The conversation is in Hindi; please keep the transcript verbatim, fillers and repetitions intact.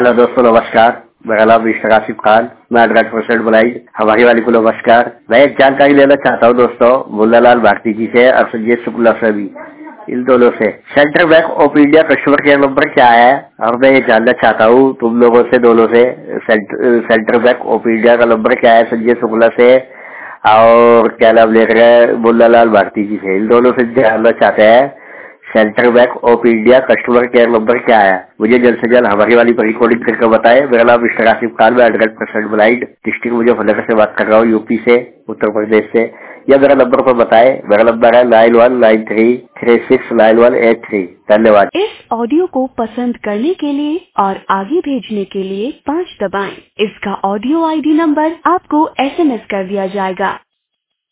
हेलो दोस्तों, नमस्कार। मेरा नाम मिस्टर आसिफ खान, मैं हंड्रेड परसेंट ब्लाइंड। हमारी वाली को नमस्कार। मैं एक जानकारी लेना चाहता हूँ दोस्तों, मुन्नालाल भारती जी से और संजय शुक्ला से भी, इन दोनों से। Central bank of India customer care number क्या है, और मैं ये जानना चाहता हूँ तुम लोगों से, दोनों से। सेंट्रल बैंक ऑफ इंडिया का नंबर क्या है, संजय शुक्ला से और क्या नाम ले रहे हैं, मुन्नालाल भारती जी से। इन दोनों से जानना चाहते हैं central bank of India customer care number क्या है। मुझे जल्द से जल्द हमारी वाली पर रिकॉर्डिंग करके बताएं। मेरा नाम मिस्टर आसिफ खान, मैं hundred percent blind, district Muzaffarnagar से बात कर रहा हूँ, यूपी से, उत्तर प्रदेश से। या मेरा नंबर पर बताएं। मेरा नंबर है nine one nine three three six nine one eight three. धन्यवाद। इस ऑडियो को पसंद करने के लिए और आगे भेजने के लिए पाँच दबाएं। इसका ऑडियो आई डी नंबर आपको एस एम एस कर दिया जाएगा।